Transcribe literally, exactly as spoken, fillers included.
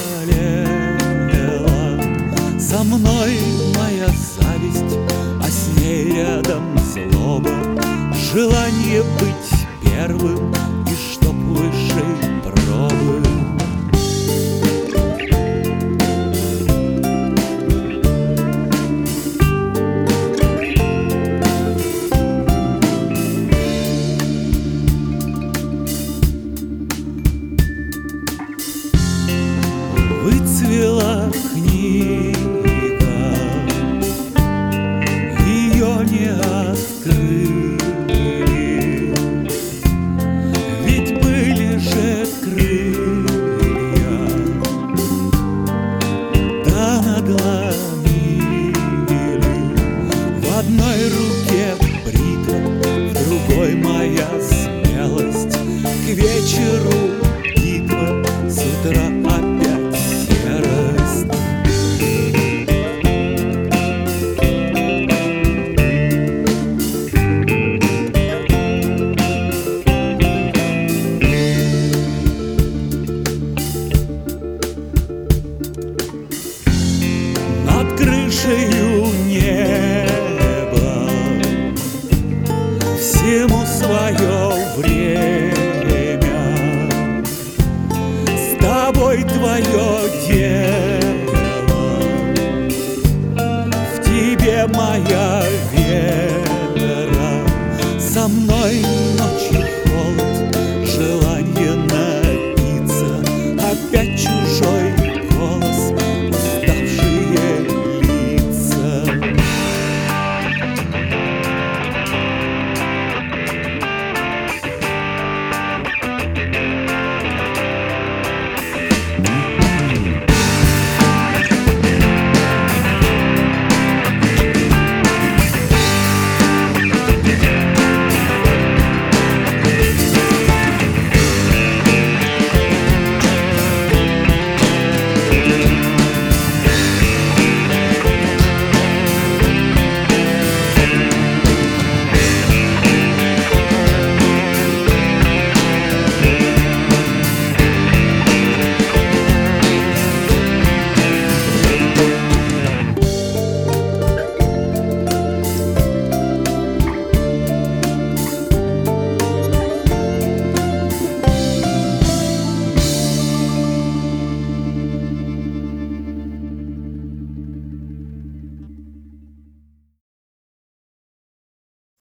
болела. Со мной моя зависть, а с ней рядом злоба, желание быть первым и чтоб выше пробы. Выцвела книга, ее не открыли, ведь были же крылья, да надломили. В одной руке бритва, в другой моя смелость. К вечеру битва, с утра опять серость. Над крышею неба всему свое время. С тобой твое